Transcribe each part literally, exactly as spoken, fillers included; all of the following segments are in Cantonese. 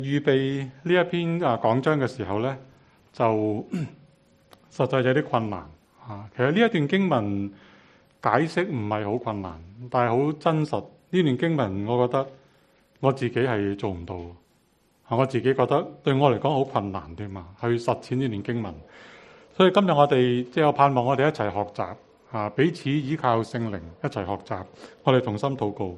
預備呢一篇啊講章嘅時候呢，就實在有啲困難啊。其實呢一段經文解釋唔係好困難，但係好真實。呢段經文我覺得我自己係做唔到，我自己覺得對我嚟講好困難添嘛，去實踐呢段經文。所以今日我哋即係我盼望我哋一齊學習啊，彼此依靠聖靈一齊學習，我哋同心禱告。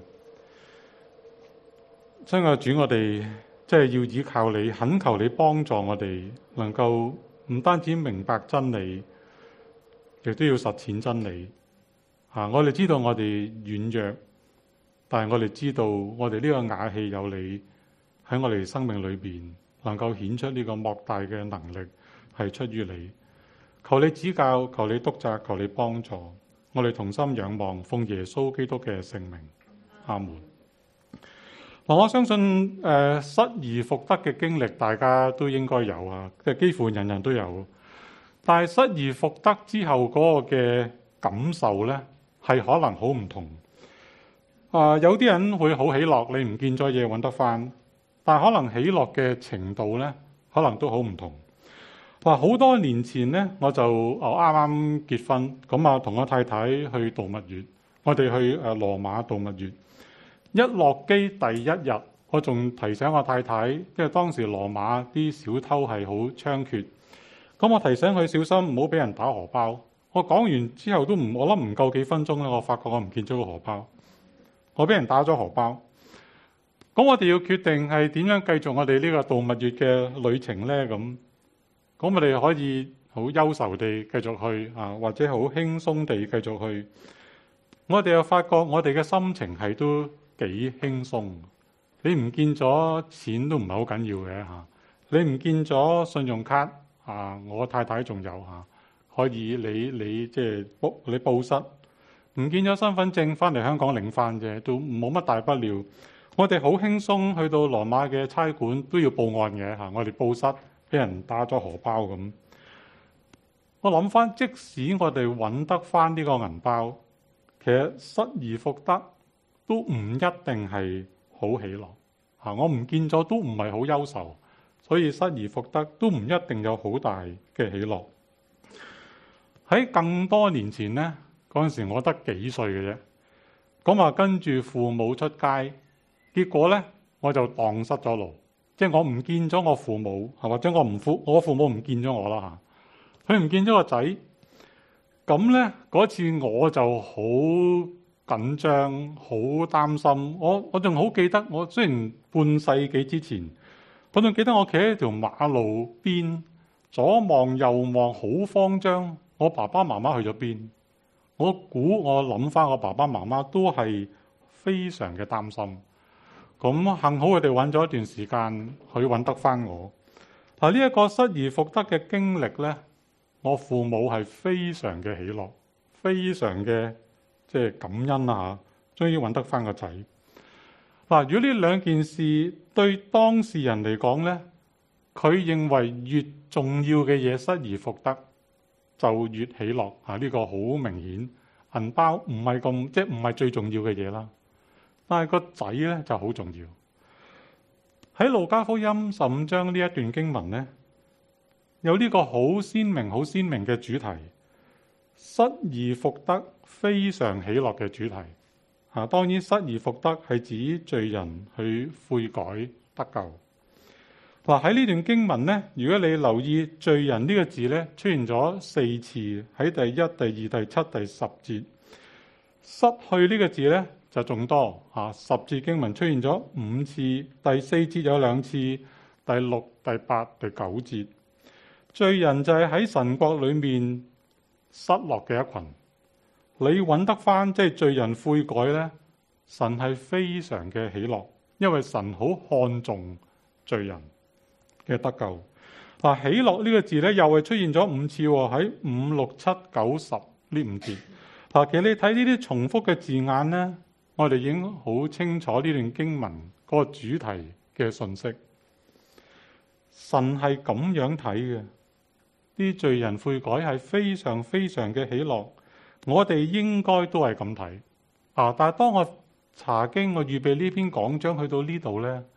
親愛的主，我哋即係要依靠你，懇求你幫助我哋，能夠唔單止明白真理，亦都要實踐真理。啊，我哋知道我哋軟弱，但係我哋知道我哋呢個瓦器有你喺我哋生命裏邊，能夠顯出呢個莫大嘅能力係出於你。求你指教，求你督責，求你幫助，我哋同心仰望，奉耶穌基督嘅聖名，阿門。嗱，我相信誒、呃、失而復得嘅經歷，大家都應該有啊，即係幾乎人人都有。但係失而復得之後嗰個嘅感受呢，係可能好唔同。啊、呃，有啲人會好喜樂，你唔見咗嘢揾得翻，但係可能喜樂嘅程度呢，可能都好唔同。話好多年前呢，我就哦啱啱結婚，咁啊同我太太去度蜜月，我哋去誒羅馬度蜜月。一落機第一日，我仲提醒我太太，因為當時羅馬啲小偷係好猖獗，咁我提醒佢小心唔好俾人打荷包。我講完之後都唔，我諗唔夠幾分鐘咧，我發覺我唔見咗個荷包，我俾人打咗荷包。咁我哋要決定係點樣繼續我哋呢個度蜜月嘅旅程呢？咁。咁我哋可以好憂愁地繼續去啊，或者好輕鬆地繼續去。我哋又發覺我哋嘅心情係都幾輕鬆。你唔見咗錢都唔係好緊要嘅嚇，你唔見咗信用卡啊，我太太仲有嚇，可以你你即係報你報失。唔見咗身份證翻嚟香港領翻啫，都冇乜大不了。我哋好輕鬆去到羅馬嘅差館都要報案嘅嚇，我哋報失。俾人打咗荷包咁，我諗翻，即使我哋揾得翻呢個銀包，其實失而復得都唔一定係好喜樂嚇。我唔見咗都唔係好憂愁，所以失而復得都唔一定有好大嘅喜樂。喺更多年前呢，嗰陣時我得幾歲嘅啫，咁啊跟住父母出街，結果呢，我就蕩失咗路。即係我唔見咗我父母，或者我唔父我父母唔見咗我啦嚇，佢唔見咗個仔，咁咧嗰次我就好緊張，好擔心。我我仲好記得，我雖然半世紀之前，我仲記得我企喺條馬路邊，左望右望，好慌張。我爸爸媽媽去咗邊？我估我諗翻，我爸爸媽媽都係非常嘅擔心。咁幸好佢哋揾咗一段時間，佢揾得翻我。嗱，呢一個失而復得嘅經歷呢，我父母係非常嘅喜樂，非常嘅即係感恩啊！嚇，終於揾得翻個仔。嗱，如果呢兩件事對當事人嚟講呢，佢認為越重要嘅嘢失而復得，就越喜樂啊！呢個好明顯，銀包唔係咁，即係唔係最重要嘅嘢啦。但係個仔咧就好重要。喺路加福音十五章呢一段經文呢，有呢個好鮮明、好鮮明嘅主題，失而復得非常喜樂嘅主題。啊，當然失而復得係指罪人去悔改得救。嗱，喺呢段經文呢，如果你留意罪人呢個字呢，出現咗四次，喺第一、第二、第七、第十節。失去呢個字呢，就仲多嚇，十字經文出現咗五次，第四節有兩次，第六、第八、第九節。罪人就係喺神國裏面失落嘅一群。你揾得翻即係罪人悔改呢，神係非常嘅喜樂，因為神好看重罪人嘅得救。嗱，喜樂呢個字呢，又係出現咗五次喎，喺五、六、七、九、十呢五節。嗱，其實你睇呢啲重複嘅字眼呢，我哋已經好清楚呢段經文嗰個主題嘅信息。神係咁樣睇嘅，啲罪人悔改係非常非常嘅喜樂，我哋應該都係咁睇。啊！但係當我查經，我預備呢篇講章去到呢度呢，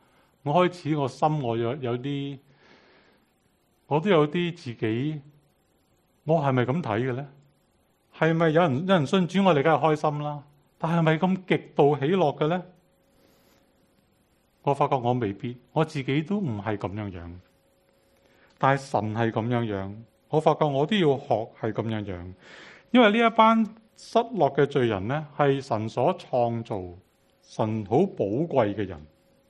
我開始我心我有有啲，我都有啲自己，我係咪咁睇嘅咧？係咪有人有人信主，我哋梗係開心啦。但係咪咁極度喜樂嘅咧？我發覺我未必，我自己都唔係咁樣樣。但係神係咁樣樣，我發覺我都要學係咁樣樣。因為呢一班失落嘅罪人咧，係神所創造，神好寶貴嘅人。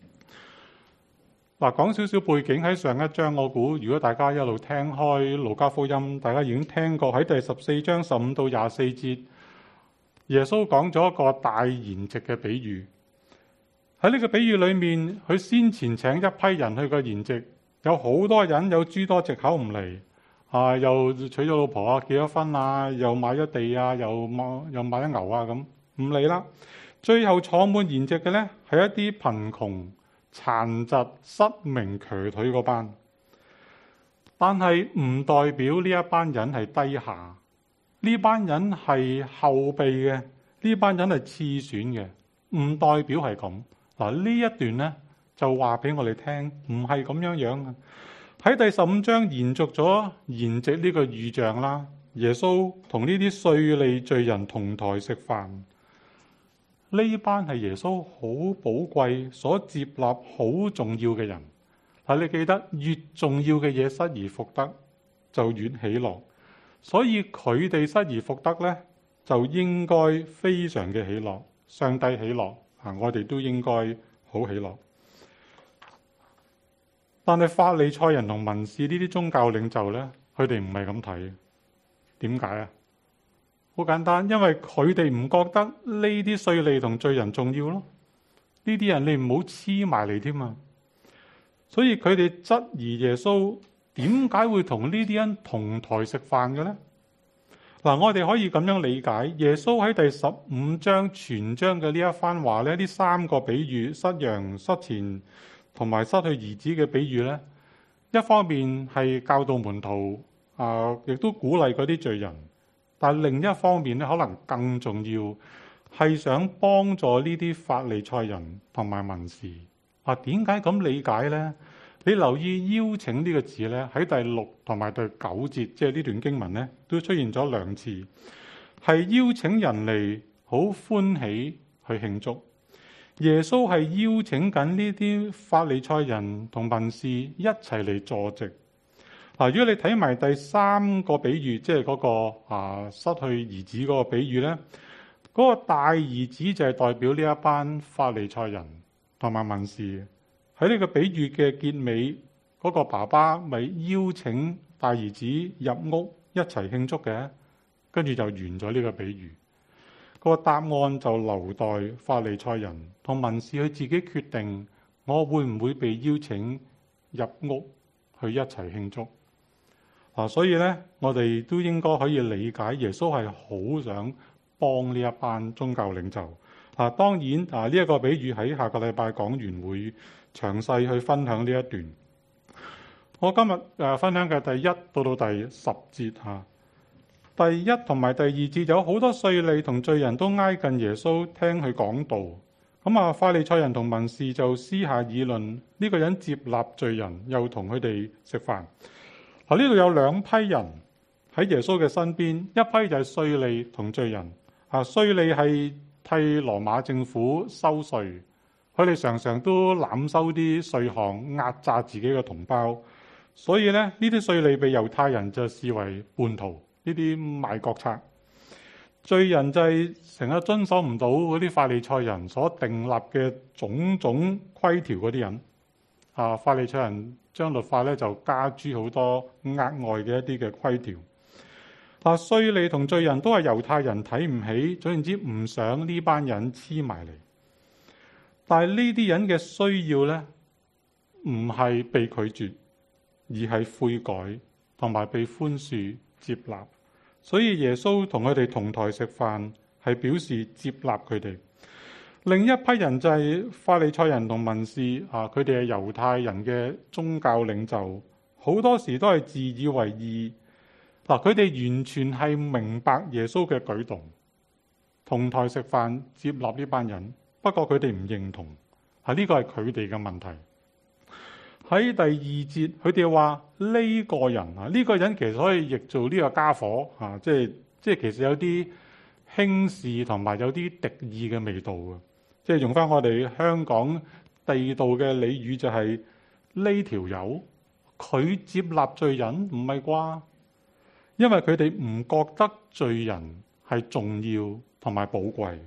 嗱，講少少背景，喺上一章，我估如果大家一路聽開路加福音，大家已經聽過喺第十四章十五到廿四節，耶穌講咗一個大筵席嘅比喻。喺呢個比喻裏面，佢先前請一批人去個筵席，有好多人有諸多藉口唔嚟，啊，又娶咗老婆啊，結咗婚啊，又買咗地啊，又買又買咗牛啊，咁唔嚟啦。最後坐滿筵席嘅呢，係一啲貧窮、殘疾、失明、瘸腿嗰班，但係唔代表呢一班人係低下，呢班人係後備嘅，呢班人係次選嘅，唔代表係咁。嗱，呢一段呢，就話俾我哋聽，唔係咁樣樣嘅。喺第十五章延續咗筵席呢個預象啦，耶穌同呢啲稅吏罪人同台食飯。呢班係耶穌好寶貴所接納好重要嘅人。嗱，你記得越重要嘅嘢失而復得就越喜樂，所以佢哋失而復得呢，就應該非常嘅喜樂。上帝喜樂啊，我哋都應該好喜樂。但係法利賽人同文士呢啲宗教領袖呢，佢哋唔係咁睇。點解啊？好簡單，因為佢哋唔覺得呢啲稅吏同罪人重要咯。呢啲人你唔好黐埋嚟添啊！所以佢哋質疑耶穌點解會同呢啲人同台食飯嘅呢？嗱，我哋可以咁樣理解，耶穌喺第十五章全章嘅呢一番話咧，呢三個比喻，失羊、失錢同埋失去兒子嘅比喻呢，一方面係教導門徒啊，亦都鼓勵嗰啲罪人。但另一方面咧，可能更重要係想幫助呢啲法利賽人同埋文士。啊，點解咁理解呢？你留意邀請呢個字咧，喺第六同埋第九節，即係呢段經文咧，都出現咗兩次，係邀請人嚟好歡喜去慶祝。耶穌係邀請緊呢啲法利賽人同文士一齊嚟坐席。嗱，如果你睇埋第三個比喻，即係嗰個啊失去兒子嗰個比喻咧，嗰個大兒子就係代表呢一班法利賽人同埋文士。喺呢個比喻嘅結尾，嗰個爸爸咪邀請大兒子入屋一齊慶祝嘅，跟住就完咗呢個比喻。個答案就留待法利賽人同文士佢自己決定，我會唔會被邀請入屋去一齊慶祝。啊，所以咧，我哋都應該可以理解耶穌係好想幫呢一班宗教領袖。啊，當然啊，呢一個比喻喺下個禮拜講完會詳細去分享呢一段。我今日誒分享嘅第一到到第十節嚇，第一同埋第二節有好多稅吏同罪人都挨近耶穌聽佢講道。咁啊，法利賽人同文士就私下議論呢個人接納罪人，又同佢哋食飯。嗱，呢度有兩批人喺耶穌嘅身邊，一批就係稅吏同罪人。啊，稅吏係替羅馬政府收稅，佢哋常常都濫收啲稅項，壓榨自己嘅同胞。所以咧，呢啲稅吏被猶太人就視為叛徒，呢啲賣國賊。罪人就係成日遵守唔到嗰啲法利賽人所訂立嘅種種規條嗰啲人。啊，法利賽人將律法咧就加諸好多額外嘅一啲嘅規條。嗱，稅吏同罪人都係猶太人睇唔起，總言之唔想呢班人黐埋嚟。但係呢啲人嘅需要咧，唔係被拒絕，而係悔改同埋被寬恕接納。所以耶穌同佢哋同台食飯，係表示接納佢哋。另一批人就係法利賽人同文士啊，佢哋係猶太人嘅宗教領袖，好多時都係自以為義。嗱，佢哋完全係明白耶穌嘅舉動，同台食飯接納呢班人。不過佢哋唔認同，啊，呢個係佢哋嘅問題， 喺第二節，佢哋話呢個人啊，呢個人其實可以譯做呢個家伙啊，即係即係其實有啲輕視同埋有啲敵意嘅味道嘅。即係用翻我哋香港地道嘅俚語，就係呢條友佢接納罪人，唔係啩？因為佢哋唔覺得罪人係重要同埋寶貴。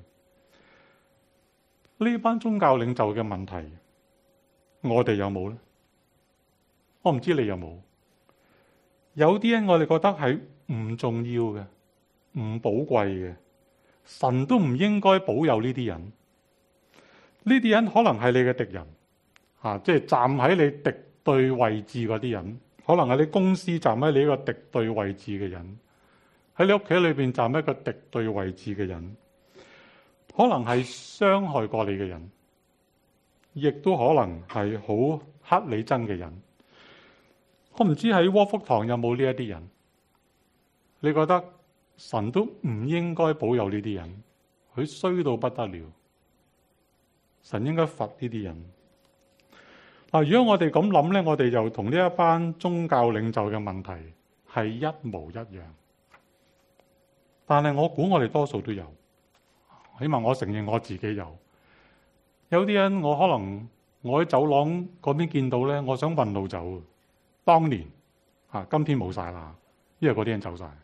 呢班宗教領袖嘅問題，我哋有冇呢？我唔知你有冇。有啲人我哋覺得係唔重要嘅、唔寶貴嘅，神都唔應該保佑呢啲人。呢啲人可能係你嘅敵人，啊，即係站喺你敵對位置嗰啲人，可能係你公司站喺你一個敵對位置嘅人，喺你屋企裏邊站喺一個敵對位置嘅人，可能係傷害過你嘅人，亦都可能係好乞你憎嘅人。我唔知喺窩福堂有冇呢一啲人？你覺得神都唔應該保佑呢啲人，佢衰到不得了，神應該罰呢啲人。嗱，如果我哋咁諗呢，我哋就同呢一班宗教領袖嘅問題係一模一樣。但係我估我哋多數都有，起碼我承認我自己有。有啲人我可能我喺走廊嗰邊見到呢，我想問路走。當年啊，今天冇晒啦，因為嗰啲人走晒。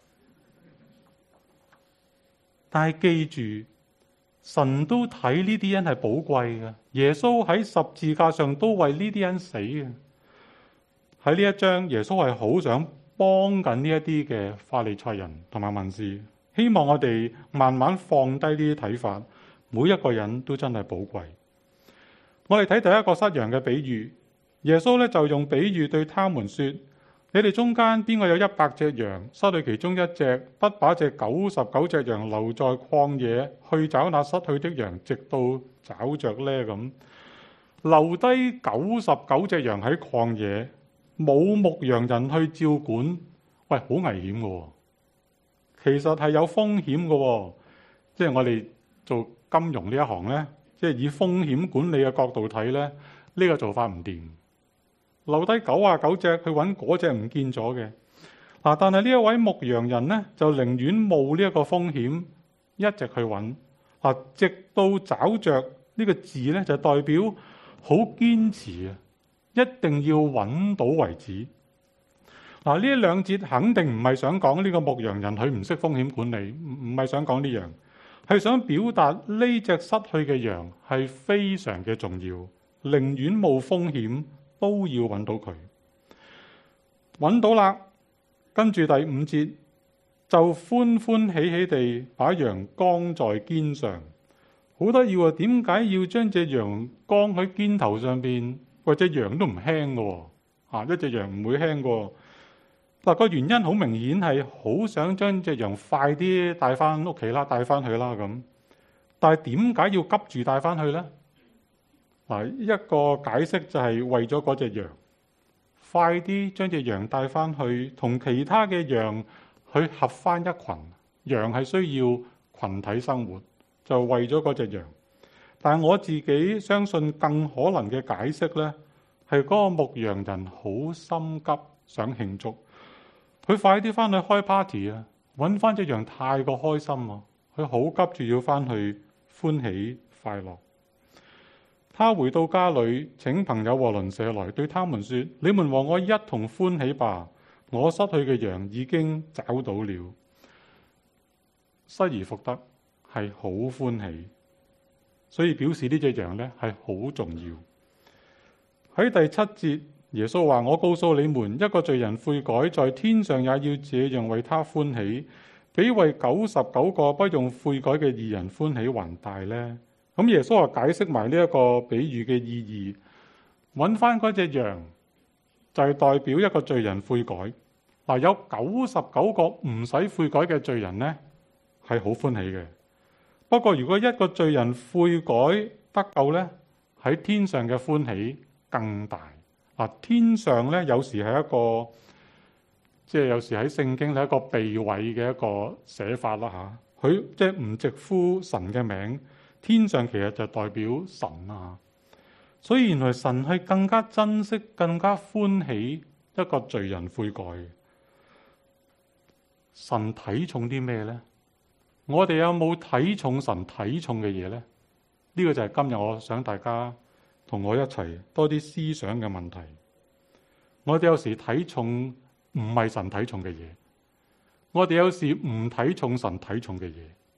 但係記住，神都睇呢啲人係寶貴嘅。耶穌喺十字架上都為呢啲人死嘅。喺呢一章，耶穌係好想幫緊呢一啲嘅法利賽人同埋文士，希望我哋慢慢放低呢啲睇法，每一個人都真係寶貴。我哋睇第一個失羊嘅比喻。耶穌咧就用比喻對他們說：你哋中間邊個有一百隻羊，失去其中一隻，不把這九十九隻羊留在曠野，去找那失去的羊，直到找着呢？咁留低九十九隻羊喺曠野，冇牧羊人去照管，喂，好危險嘅。其實係有風險嘅，即係我哋做金融呢一行呢，即係以風險管理嘅角度睇呢，呢個做法唔掂。留低九啊九隻去揾嗰隻唔見咗嘅嗱，但係呢一位牧羊人呢，就寧願冒呢一個風險，一直去揾嗱，直到找着呢個字呢，就代表好堅持啊，一定要揾到為止嗱。呢兩節肯定唔係想講呢個牧羊人佢唔識風險管理，唔唔係想講呢樣，係想表達呢隻失去嘅羊係非常嘅重要，寧願冒風險都要揾到佢，揾到啦。跟住第五節就歡歡喜喜地把羊扛在肩上，好得意喎！點解要將隻羊扛喺肩頭上邊？或者羊都唔輕嘅，啊，一隻羊唔會輕嘅。嗱，個原因好明顯係好想將隻羊快啲帶翻屋企啦，帶翻去啦咁。但係點解要急住帶翻去呢？嗱，一個解釋就係為咗嗰隻羊，快啲將隻羊帶翻去，同其他嘅羊去合翻一群。羊係需要群體生活，就為咗嗰隻羊。但係我自己相信更可能嘅解釋呢，係嗰個牧羊人好心急想慶祝，佢快啲翻去開 party 啊，揾翻隻羊太過開心啊，佢好急住要翻去歡喜快樂。他回到家裏，請朋友和鄰舍來，對他們說：你們和我一同歡喜吧，我失去嘅羊已經找到了。失而復得係好歡喜，所以表示呢隻羊呢係好重要。喺第七節，耶穌話：我告訴你們，一個罪人悔改，在天上也要這樣為他歡喜，比為九十九個不用悔改嘅義人歡喜還大呢。咁耶穌話解釋埋呢一個比喻嘅意義，揾翻嗰隻羊就係代表一個罪人悔改。嗱，有九十九個唔使悔改嘅罪人呢，係好歡喜嘅。不過如果一個罪人悔改得救呢，喺天上嘅歡喜更大。嗱，天上呢，有時係一個，即係有時喺聖經係一個避諱嘅一個寫法啦嚇。佢即係唔直呼神嘅名。天上其實就代表神啊， 所以原來神係更加珍惜、更加歡喜一個罪人悔改。神睇重啲咩呢？我哋有冇睇重神睇重嘅嘢呢？呢個就係今日我想大家同我一齊多啲思想嘅問題。我哋有時睇重唔係神睇重嘅嘢，我哋有時唔睇重神睇重嘅嘢。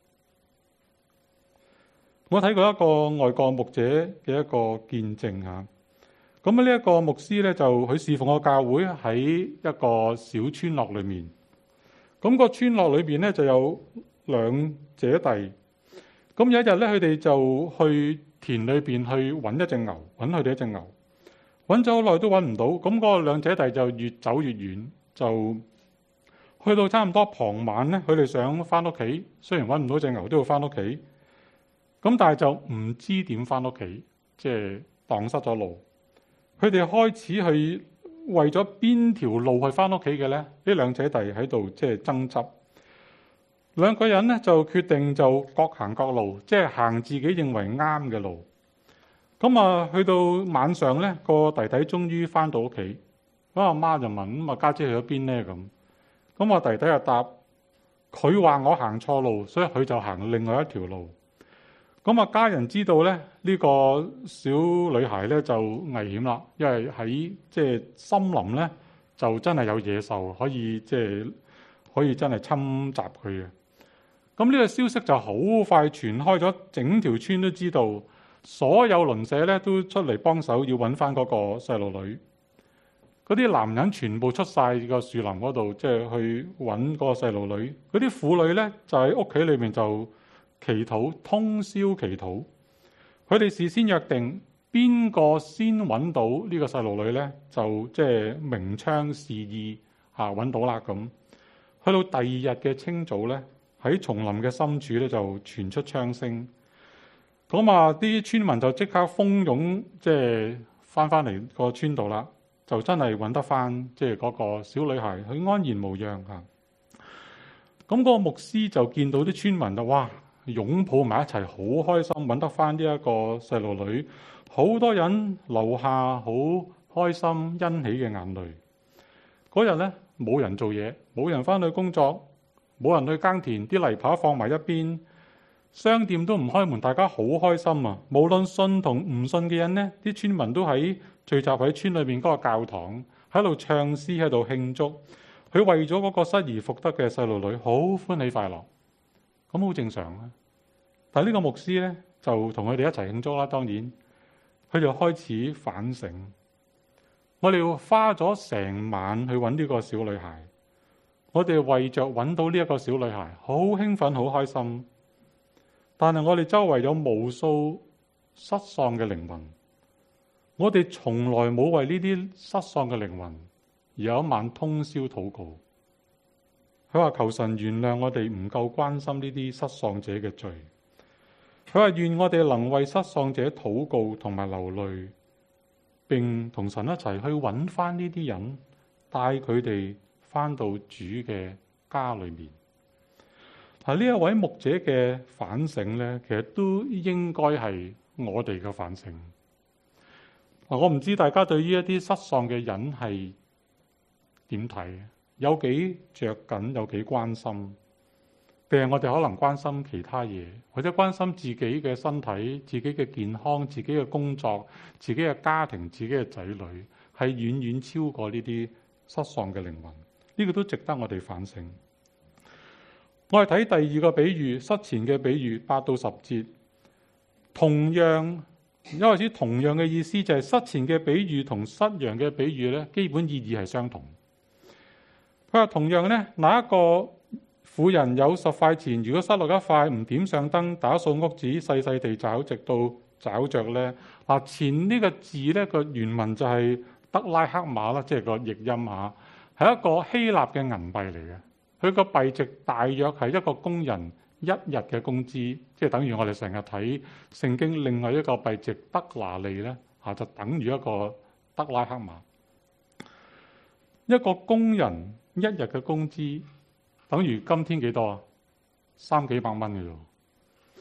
我睇過一個外國牧者嘅一個見證吓，咁呢一個牧師咧就佢侍奉個教會喺一個小村落裏面，咁個村落裏邊咧就有兩姐弟，咁有一日咧佢哋就去田裏邊去揾一隻牛，揾佢哋一隻牛，揾咗好耐都揾唔到，咁個兩姐弟就越走越遠，就去到差唔多傍晚咧，佢哋想翻屋企，雖然揾唔到隻牛都要翻屋企。咁但係就唔知點翻屋企，即係蕩失咗路。佢哋開始去為咗邊條路去翻屋企嘅咧？呢兩姐弟喺度即係爭執。兩個人咧就決定就各行各路，即係行自己認為啱嘅路。咁啊，去到晚上咧，個弟弟終於翻到屋企。咁阿媽就問：咁啊家姐去咗邊咧？咁咁我弟弟就答：佢話我行錯路，所以佢就行另外一條路。咁啊，家人知道咧，呢個小女孩咧就危險啦，因為喺即係森林咧，就真係有野獸可以即係可以真係侵襲佢嘅。咁呢個消息就好快傳開咗，整條村都知道，所有鄰舍咧都出嚟幫手，要揾翻嗰個細路女。嗰啲男人全部出晒個樹林嗰度，即係去揾嗰個細路女。嗰啲婦女咧就喺屋企裏面就祈禱，通宵祈禱。佢哋事先約定邊個先揾到呢個細路女呢，就即係鳴槍示意嚇揾到啦咁。去到第二日嘅清早呢，喺叢林嘅深處呢，就傳出槍聲。咁啊，啲村民就即刻蜂擁即係翻返嚟個村度啦，就真係揾得翻即係嗰個小女孩，佢安然無恙嚇。咁嗰個牧師就見到啲村民就哇〜擁抱埋一齊，好開心揾得翻呢一個細路女，好多人流下好開心欣喜嘅眼淚。嗰日呢，冇人做嘢，冇人翻去工作，冇人去耕田，啲泥耙放埋一邊，商店都唔開門，大家好開心啊！無論信同唔信嘅人呢，啲村民都喺聚集喺村裏面嗰個教堂，喺度唱詩，喺度慶祝。佢為咗嗰個失而復得嘅細路女，好歡喜快樂。咁好正常啊！但係呢個牧師咧，就同佢哋一齊慶祝啦。當然，佢就開始反省。我哋花咗成晚去揾呢個小女孩，我哋為着揾到呢一個小女孩，好興奮，好開心。但係我哋周圍有無數失喪嘅靈魂，我哋從來冇為呢啲失喪嘅靈魂而有一晚通宵禱告。佢話求神原諒我哋唔夠關心呢啲失喪者嘅罪。佢話願我哋能為失喪者禱告同埋流淚，並同神一齊去揾翻呢啲人，帶佢哋翻到主嘅家裏面。嗱，呢一位牧者嘅反省呢，其實都應該係我哋嘅反省。我唔知大家對於一啲失喪嘅人係點睇？有幾着緊，有幾關心，定係我哋可能關心其他嘢，或者關心自己嘅身體、自己嘅健康、自己嘅工作、自己嘅家庭、自己嘅仔女，係遠遠超過呢啲失喪嘅靈魂。呢個都值得我哋反省。我哋睇第二個比喻，失錢嘅比喻，八到十節，同樣一開始同樣嘅意思就係失錢嘅比喻同失羊嘅比喻咧，基本意義係相同。佢話同樣呢，那一個婦人有十塊錢，如果失落一塊，唔點上燈，打掃屋子，細細地找，直到找着呢。嗱，錢呢個字呢，個原文就係德拉克馬啦，即係個譯音嚇，係一個希臘嘅銀幣嚟嘅。佢個幣值大約係一個工人一日嘅工資，即係等於我哋成日睇聖經另外一個幣值德拿利呢，嚇，就等於一個德拉克馬。一個工人一日嘅工資等於今天幾多啊？三幾百蚊嘅啫。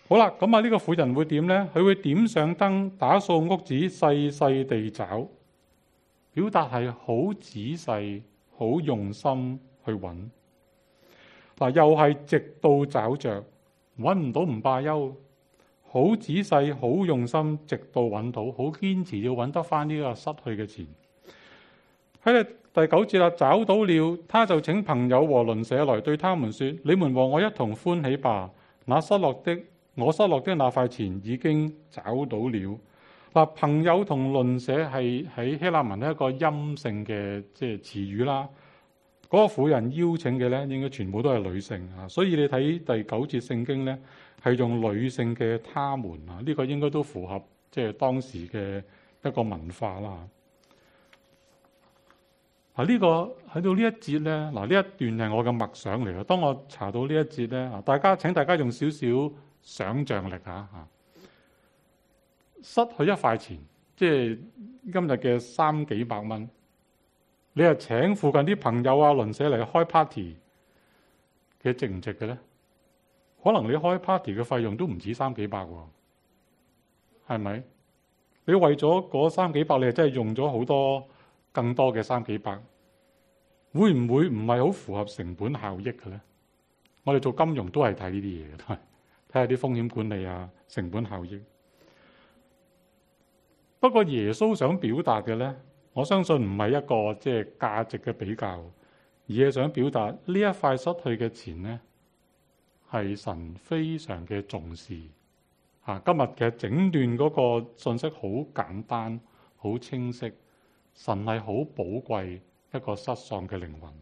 好啦，咁啊呢個婦人會點呢？佢會點上燈，打掃屋子，細細地找，表達係好仔細、好用心去揾。嗱，又係直到找着，揾唔到唔罷休，好仔細、好用心，直到揾到，好堅持要揾得翻呢個失去嘅錢。喺第九節啦，找到了，他就請朋友和鄰舍來，對他們說：你們和我一同歡喜吧，那失落的我失落的那塊錢已經找到了。嗱，朋友同鄰舍係喺希臘文一個陰性嘅即係詞語啦。嗰、那個婦人邀請嘅咧，應該全部都係女性啊，所以你睇第九節聖經咧，係用女性嘅他們啊，呢、這個應該都符合即係當時嘅一個文化啦。啊，呢個喺到呢一節咧，嗱呢一段係我嘅默想嚟嘅。當我查到呢一節咧，啊大家請大家用少少想像力嚇嚇，失去一塊錢，即係今日嘅三幾百蚊。你係請附近啲朋友啊、鄰舍嚟開 party， 其實值唔值嘅咧？可能你開 party 嘅費用都唔止三幾百喎，係咪？你為咗嗰三幾百，你係真係用咗好多更多嘅三幾百，會唔會唔係好符合成本效益嘅咧？我哋做金融都係睇呢啲嘢嘅，都係睇下啲風險管理啊、成本效益。不過耶穌想表達嘅咧，我相信唔係一個即係價值嘅比較，而係想表達呢一塊失去嘅錢呢，係神非常嘅重視。啊，今日嘅整段嗰個信息好簡單、好清晰，神係好寶貴一個失喪嘅靈魂。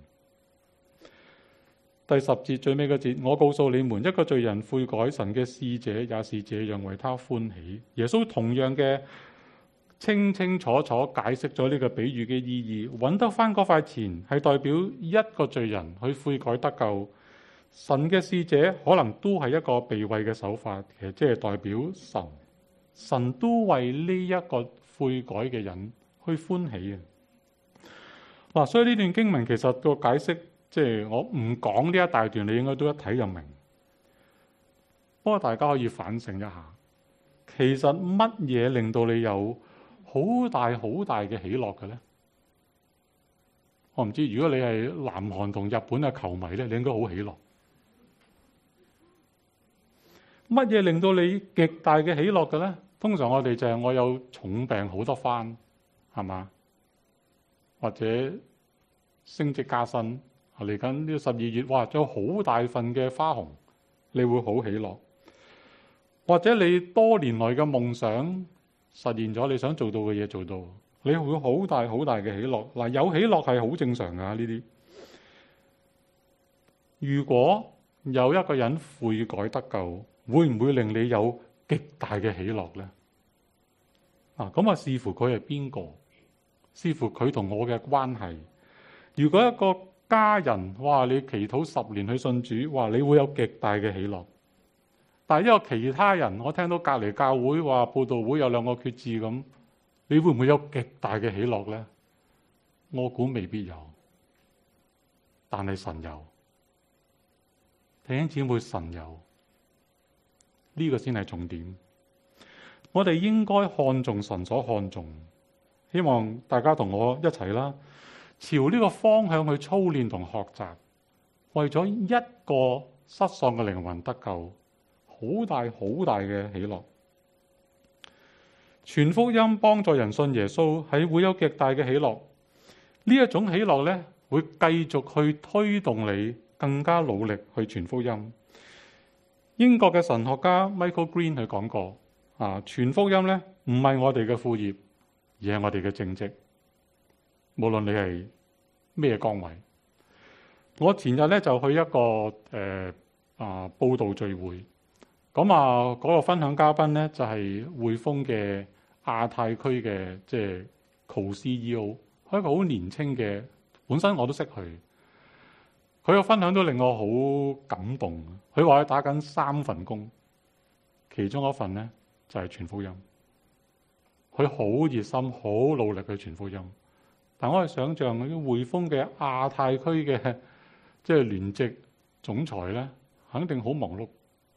第十節最尾嗰節，我告訴你們，一個罪人悔改，神嘅使者也是這樣為他歡喜。耶穌同樣嘅清清楚楚解釋咗呢個比喻嘅意義，揾得翻嗰塊錢係代表一個罪人去悔改得救，神嘅使者可能都係一個避諱嘅手法，其實即係代表神，神都為呢一個悔改嘅人去歡喜嘅。嗱，所以呢段經文其實個解釋，即係我唔講呢一大段，你應該都一睇就明。不過大家可以反省一下，其實乜嘢令到你有好大好大嘅喜樂嘅咧？我唔知，如果你係南韓同日本嘅球迷咧，你應該好喜樂。乜嘢令到你極大嘅喜樂嘅咧？通常我哋就係我有重病好得翻，係嘛？或者升職加薪，嚟緊呢個十二月，哇！有好大份嘅花紅，你會好喜樂。或者你多年來嘅夢想實現咗，你想做到嘅嘢做到，你會好大好大嘅喜樂。嗱，有喜樂係好正常㗎呢啲。如果有一個人悔改得救，會唔會令你有極大嘅喜樂呢？啊，咁啊視乎佢係邊個，視乎佢同我嘅關係。如果一個家人，哇！你祈禱十年去信主，哇！你會有極大嘅喜樂。但係一個其他人，我聽到隔離教會話佈道會有兩個決志咁，你會唔會有極大嘅喜樂呢？我估未必有，但係神有，弟兄姊妹，神有，呢個先係重點。我哋應該看重神所看重，希望大家同我一齊啦，朝呢個方向去操練同學習，為咗一個失喪嘅靈魂得救，好大好大嘅喜樂。傳福音幫助人信耶穌係會有極大嘅喜樂。呢一種喜樂咧，會繼續去推動你更加努力去傳福音。英國嘅神學家 Michael Green 佢講過啊，傳福音咧唔係我哋嘅副業，而係我哋嘅正職。無論你係咩崗位，我前日咧就去一個誒、呃、啊佈道聚會。咁啊，嗰個分享嘉賓咧就係匯豐嘅亞太區嘅即係 Co-C E O，係一個好年輕嘅，本身我都識佢。佢個分享都令我好感動。佢話佢打緊三份工，其中一份咧就係傳福音。佢好熱心，好努力去傳福音。但我係想象嗰啲匯豐嘅亞太區嘅即係聯席總裁咧，肯定好忙碌。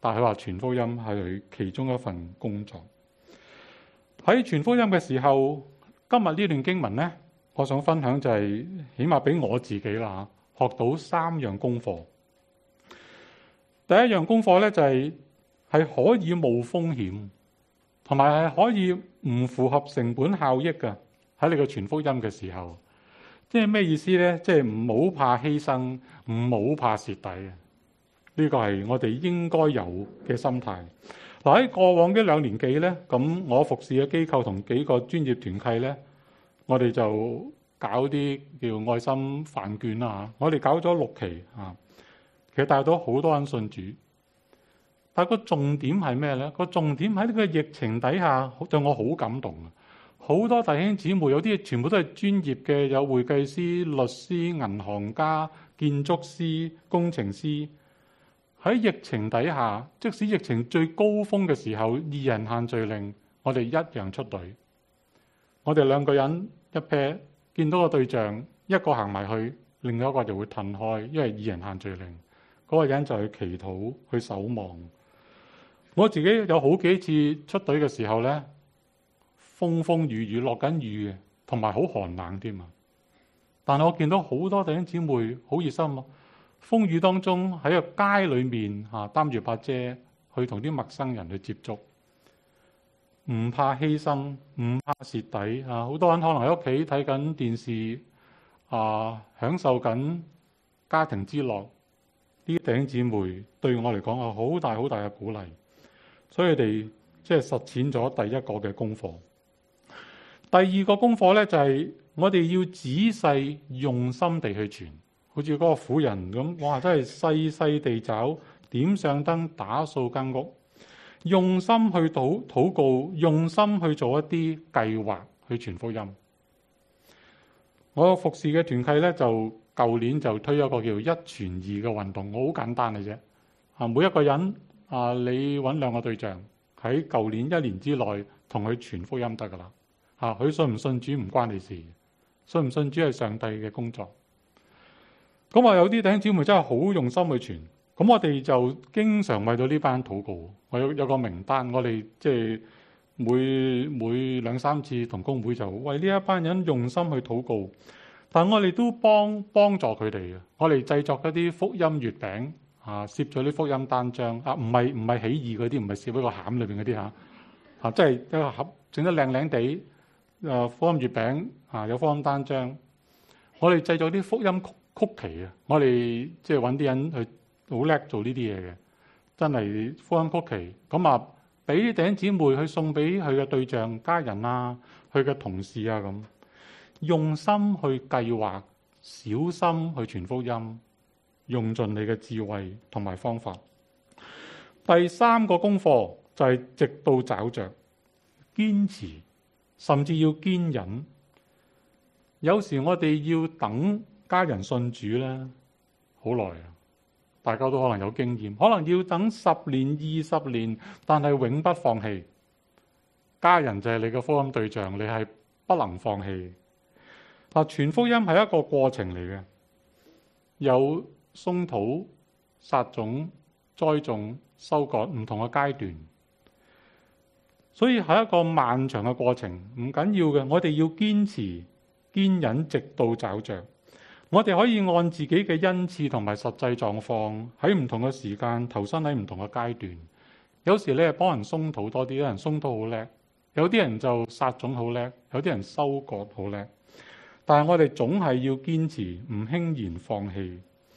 但係佢話傳福音係佢其中一份工作。喺傳福音嘅時候，今日呢段經文呢，我想分享就係起碼俾我自己啦，學到三樣功課。第一樣功課呢，就係係可以冒風險，同埋係可以唔符合成本效益嘅。喺你個傳福音嘅時候，即係咩意思呢？即係唔好怕犧牲，唔好怕蝕底啊！呢個係我哋應該有嘅心態。嗱，喺過往嘅兩年幾呢，咁我服侍嘅機構同幾個專業團契呢，我哋就搞啲叫愛心飯券啦。我哋搞咗六期啊，其實帶到好多人信主。但個重點係咩呢？個重點喺呢個疫情底下，對我好感動啊！好多弟兄姊妹，有啲全部都係專業嘅，有會計師、律師、銀行家、建築師、工程師。喺疫情底下，即使疫情最高峰嘅時候，二人限聚令，我哋一樣出隊。我哋兩個人一 pair，見到個對象，一個行埋去，另外一個就會褪開，因為二人限聚令。嗰個人就去祈禱、去守望。我自己有好幾次出隊嘅時候呢，風風雨雨落緊雨嘅，同埋好寒冷添啊！但係我見到好多弟兄姊妹好熱心啊！風雨當中喺個街裏面嚇擔住把遮去同啲陌生人去接觸，唔怕犧牲，唔怕蝕底啊！好多人可能喺屋企睇緊電視啊，享受緊家庭之樂。啲弟兄姊妹對我嚟講係好大好大嘅鼓勵，所以佢哋即係實踐咗第一個嘅功課。第二個功課咧就係、是、我哋要仔細用心地去傳。好似嗰個婦人咁，哇！真係細細地找，點上燈，打掃間屋，用心去禱禱告，用心去做一啲計劃去傳福音。我服侍嘅團契咧，就舊年就推一個叫一傳二嘅運動，我好簡單嘅啫。啊，每一個人啊，你揾兩個對象喺舊年一年之內同佢傳福音得噶啦。啊，佢信唔信主唔關你事，信唔信主係上帝嘅工作。咁啊，有啲弟兄姊妹真係好用心去傳，咁我哋就經常為到呢班禱告。我有有個名單，我哋即係每每兩三次同工會就為呢一班人用心去禱告。但我哋都幫幫助佢哋嘅，我哋製作一啲福音月餅啊，攝咗啲福音單張啊，唔係唔係起義嗰啲，唔係攝喺個餡裏邊嗰啲嚇啊，即係一個盒整得靚靚地啊，福音月餅啊，有福音單張。我哋製作啲福音曲。曲奇啊！我哋即係揾啲人去好叻做呢啲嘢嘅，真係福音曲奇咁啊！俾啲弟兄姊妹去送俾佢嘅對象、家人啊，佢嘅同事啊咁，用心去計劃，小心去傳福音，用盡你嘅智慧同埋方法。第三個功課就係直到找着，堅持，甚至要堅忍。有時我哋要等。家人信主咧，好耐啊！大家都可能有經驗，可能要等十年、二十年，但係永不放棄。家人就係你嘅福音對象，你係不能放棄。嗱，傳福音係一個過程嚟嘅，有鬆土、撒種、栽種、收割唔同嘅階段，所以係一個漫長嘅過程。唔緊要嘅，我哋要堅持、堅忍，直到找着。我哋可以按自己嘅恩賜同埋實際狀況，喺唔同嘅時間投身喺唔同嘅階段。有時你係幫人鬆土多啲，有人鬆土好叻；有啲人就撒種好叻，有啲人收割好叻。但係我哋總係要堅持，唔輕言放棄。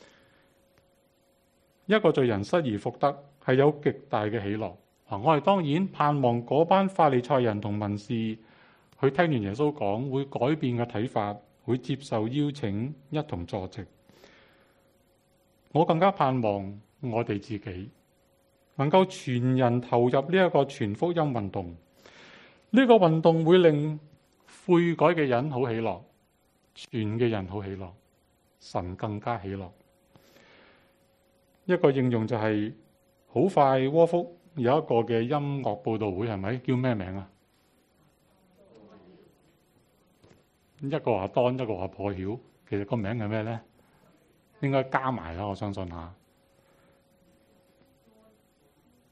一個罪人失而復得，係有極大嘅喜樂。我哋當然盼望嗰班法利賽人同文士，去聽完耶穌講，會改變嘅睇法。會接受邀請，一同坐席。我更加盼望我哋自己能夠全人投入呢一個傳福音運動。呢個運動會令悔改嘅人好喜樂，傳嘅人好喜樂，神更加喜樂。一個應用就係好快，窩福有一個嘅音樂報道會，係咪叫咩名啊？一個話當，一個話破曉，其實個名係咩咧？應該加埋啦，我相信下。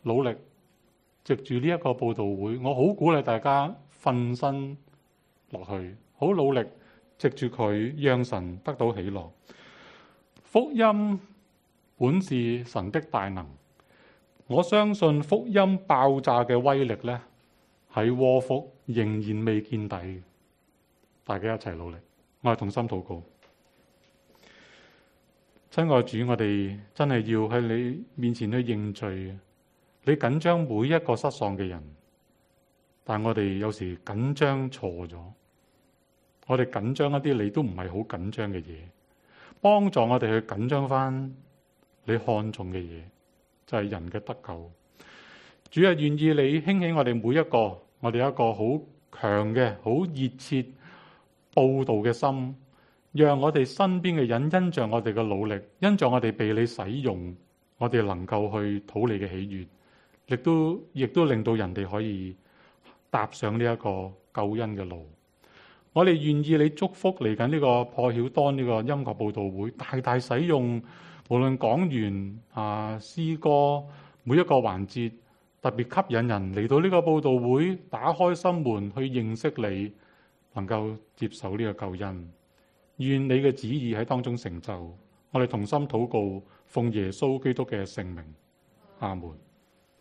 努力，藉住呢一個佈道會，我好鼓勵大家瞓身落去，好努力藉住佢，讓神得到喜樂。福音本是神的大能，我相信福音爆炸嘅威力呢，喺窩福仍然未見底。大家一齊努力，我係同心禱告。親愛主，我哋真係要喺你面前去認罪。你緊張每一個失喪嘅人，但我哋有時緊張錯咗，我哋緊張一啲你都唔係好緊張嘅嘢，幫助我哋去緊張翻你看重嘅嘢，就係人嘅得救。主啊，願意你興起我哋每一個，我哋一個好強嘅、好熱切佈道嘅心，讓我哋身邊嘅人因着我哋嘅努力，因着我哋被你使用，我哋能夠去討你嘅喜悅，亦都亦都令到人哋可以踏上呢一個救恩嘅路。我哋願意你祝福嚟緊呢個破曉當呢個音樂佈道會，大大使用，無論講員啊、詩歌，每一個環節特別吸引人嚟到呢個佈道會，打開心門去認識你，能夠接受呢個救恩。願你嘅旨意喺當中成就。我哋同心禱告，奉耶穌基督嘅聖名，阿門。